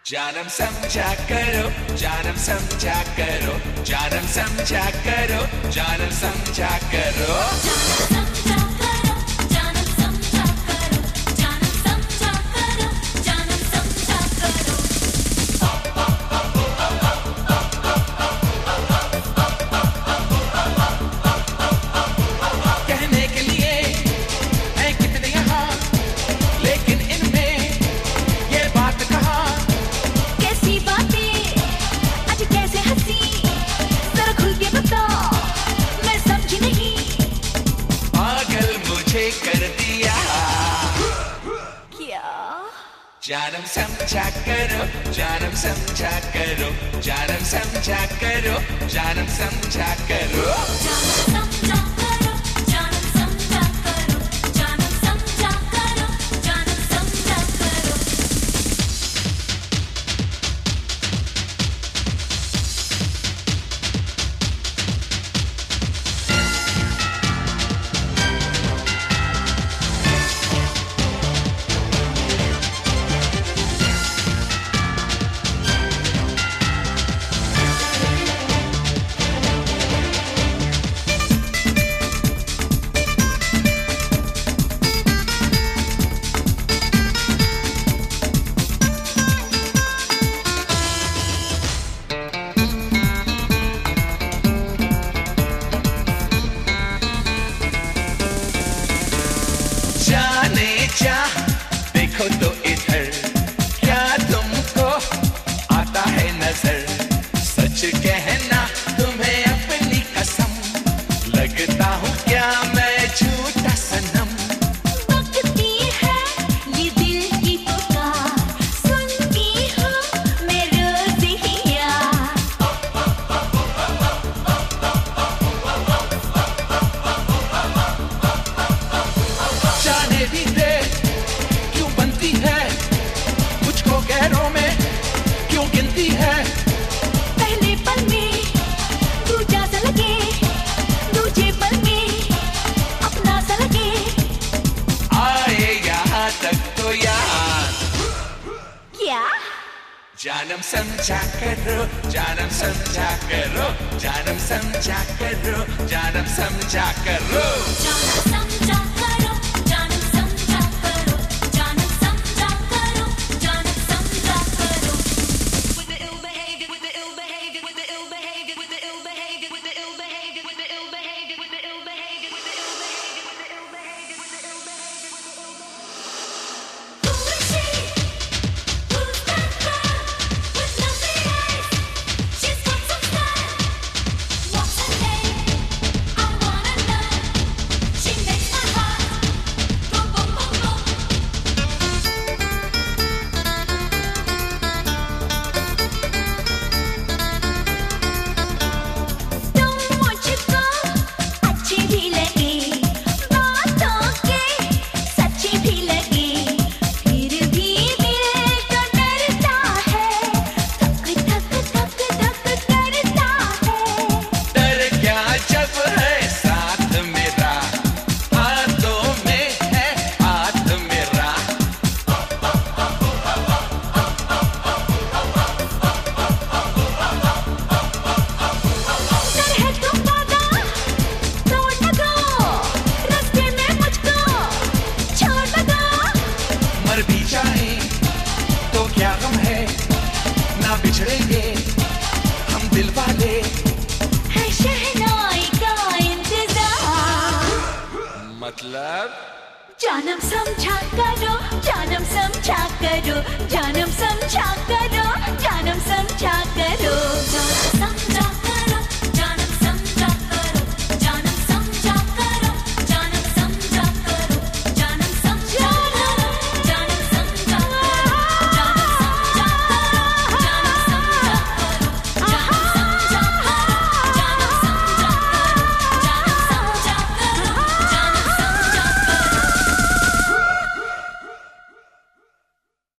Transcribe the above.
जानम समझा करो, जानम समझा करो, जानम समझा करो, जानम समझा करो, जानम समझा करो, जानम समझा करो, जानम समझा करो, जानम समझा करो। कहने के लिए है कितने यहाँ, लेकिन इनमें ये बात कहाँ। कैसी बातें आज कैसे हंसी, जरा खुल के बताओ, मैं समझी नहीं। पागल मुझे कर दिया क्या? जानम समझा करो, जानम समझा करो, जानम समझा करो, जानम समझा करो, जानम समझा करो, जानम समझा करो, जानम समझा करो, जानम समझा करो। जाने जा देखो तो इधर, क्या तुमको आता है नजर। सच कहना तुम्हें अपनी कसम, लगता हूँ क्या मैं झूठा सनम। बकती है ये दिल की पुकार, सुनती हूँ मैं रोज ही यार। जाने भी दे क्यों बनती है, मुझको गैरों में क्यों गिनती है। पहले पल में दूजा सा लगे, दूजे पल में अपना सा लगे। आए यहाँ तक तो यार, क्या? जानम समझा करो, जानम समझा करो, जानम समझा करो, जानम समझा करो, जानम समझा करो, जानम समझा करो, जानम समझा करो, जानम समझा करो। With the ill behavior, with the ill behavior, with the ill behavior, with the ill behavior, with the ill behavior, with the ill behavior, with the ill behavior, with the ill behavior, with the ill behavior, with the ill behavior, with the ill behavior. Who is she? Who's that girl with lovely eyes? She's got some style. What's her name? I wanna know. She makes my heart go boom boom boom. तुम मुझको अच्छी भी लगी, बातों के सच्ची भी लगी, फिर भी दिल तो डरता है, धक धक धक धक करता है। डर क्या जब है साथ मेरा, हाथों में है हाथ मेरा। डर है तो वादा तोड़ न दो, रास्ते में मुझको छोड़ न दो। मर भी जाए तो क्या गम है, ना बिछड़ेंगे हम दिल वाले। है शहनाई का इंतजार, मतलब जानम समझा करो,